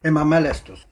ema mälestus.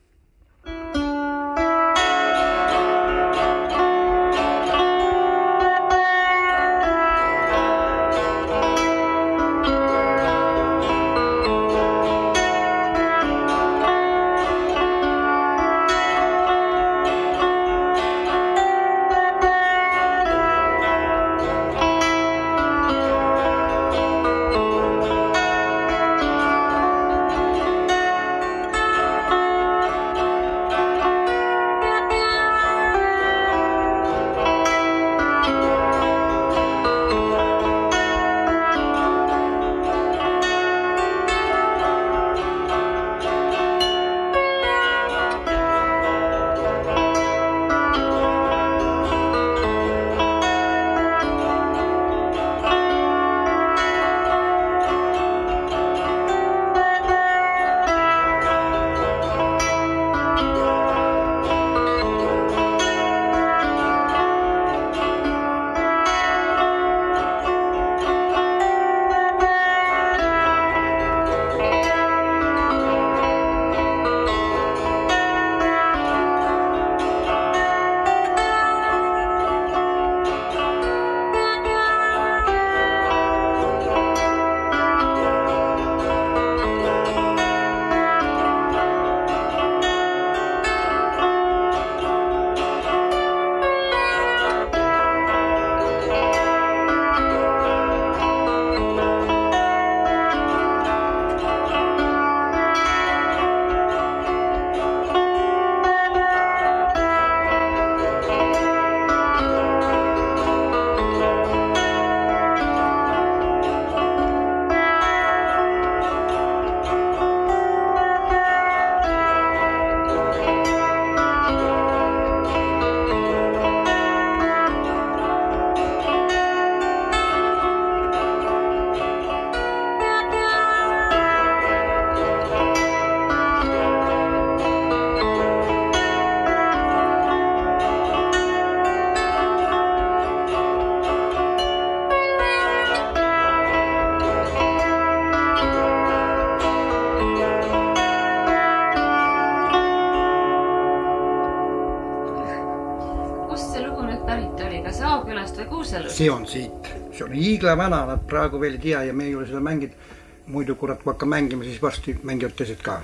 See on siit. See on hiigla vana, nad praegu veel ei tea ja me ei ole seda mängid. Muidu kurat, kui hakka mängima, siis varsti mängivad teised ka.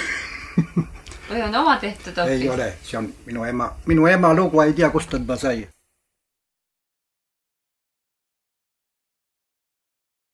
Või on oma tehtud hoopis? Ei ole, see on minu ema lugu, ei tea, kust ta sai.